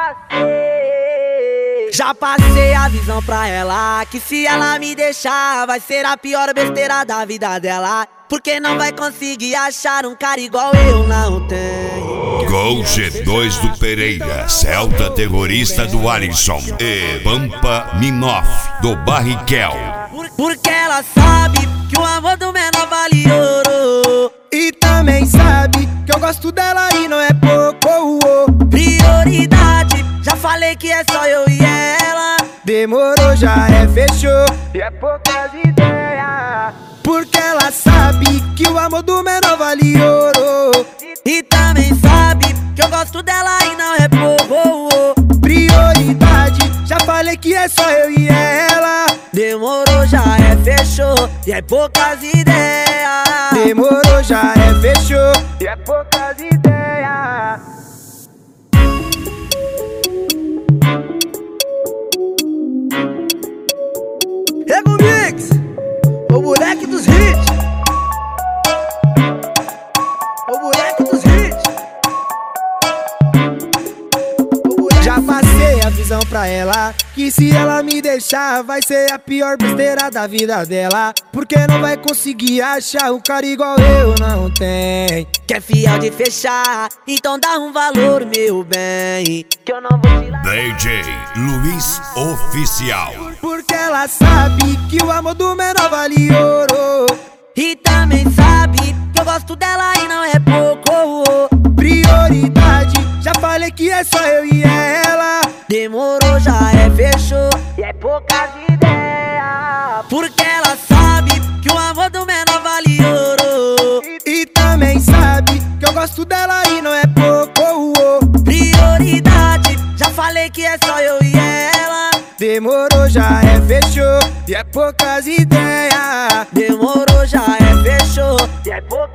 Já passei a visão pra ela, que se ela me deixar vai ser a pior besteira da vida dela, porque não vai conseguir achar um cara igual eu não tenho. Gol G2 do Pereira, Celta terrorista do Alisson e Pampa Minoff do Barrichello. Porque ela sabe que o amor do menor vale ouro, e também sabe que eu gosto dela e não é pouco. Prioridade, já falei que é só eu e ela. Demorou, já é, fechou, e é poucas ideias. Porque ela sabe que o amor do menor vale ouro, e também sabe que eu gosto dela e não é pouco. Prioridade, já falei que é só eu e ela. Demorou, já é, fechou, e é poucas ideias. Demorou, já é, fechou, e é poucas ideias. Rego Mix, o moleque dos hits. O moleque dos hits. Já passei a visão pra ela, que se ela me deixar vai ser a pior besteira da vida dela, porque não vai conseguir achar um cara igual eu não tem. Que é fiel de fechar, então dá um valor, meu bem, que eu não vou te largar. DJ Luiz Oficial. Porque ela sabe que o amor do menor vale ouro, e também sabe que eu gosto dela e não é pouco. Prioridade, já falei que é só eu e ela. Demorou, já é, fechou, e é poucas ideias. Porque ela sabe que o amor do menor vale ouro, e também sabe que eu gosto dela e não é pouco. Prioridade, já falei que é só eu e ela. Demorou, já é, fechou, e é poucas ideias. Demorou, já é, fechou, e é poucas